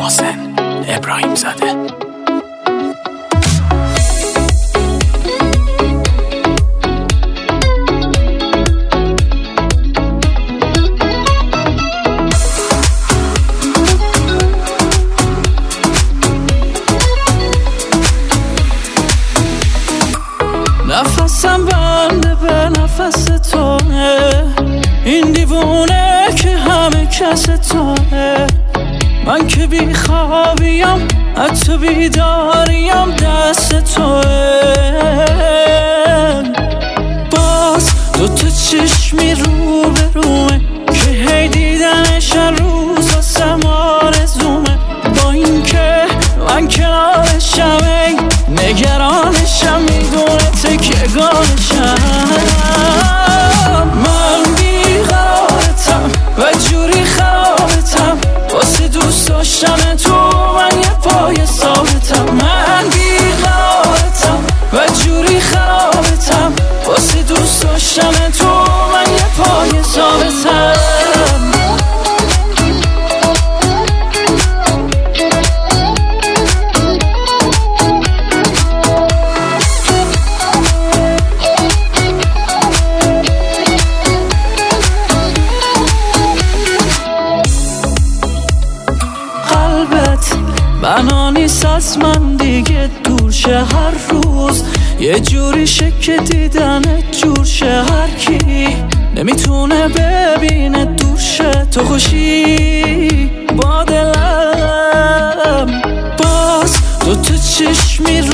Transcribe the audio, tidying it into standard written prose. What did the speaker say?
محسن ابراهیم زاده. نفسم بنده به نفس تونه، این دیوونه که همه کس تونه. من که بی خوابیم حتی بیداریم دست توه. باز دوتا چشمی رو به رومه که هی دیدنش روز واسم آرزومه. با این که من کنارشم ای نگرانشم، میدونه تکیه‌گاهشم. من بیقرارتم و جوری خرابتم، واسه دوست داشتن تو من یه پای ثابتم. من بیقرارتم و جوری خرابتم، واسه دوست داشتن تو من یه پای ثابتم. بنا نیست از من دیگه دور شه، هر روز یه جوری که دیدنت جور شه. هر کی نمیتونه ببینه دور شه، تو خوشی با دلم. باز دوتا چشمی